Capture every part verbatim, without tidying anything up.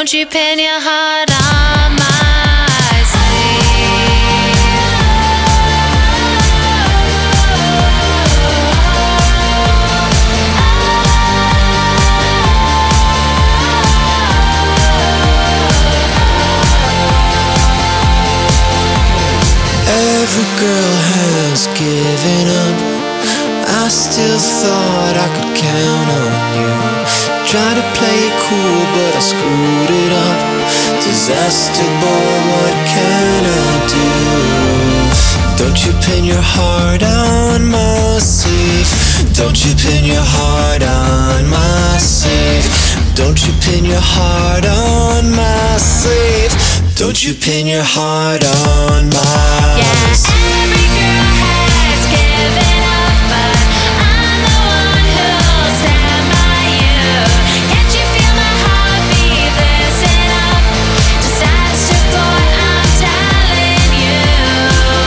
Don't you pin your heart on my sleeve. Every girl has given up. I still thought I could count on you. Tried to play it cool, but I screwed it up. Disaster boy, what can I do? Don't you pin your heart on my sleeve. Don't you pin your heart on my sleeve. Don't you pin your heart on my sleeve. Don't you pin your heart on my Yeah, sleeve. every girl has given up, but I'm the one who'll stand by you. Can't you feel my heart beat listen up? Disaster boy, I'm telling you.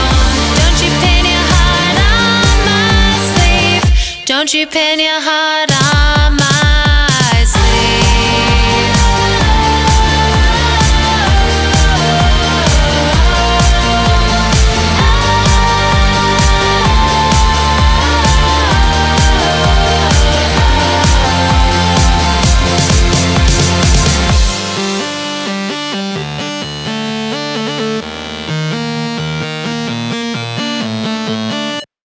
Don't you pin your heart on my sleeve. Don't you pin your heart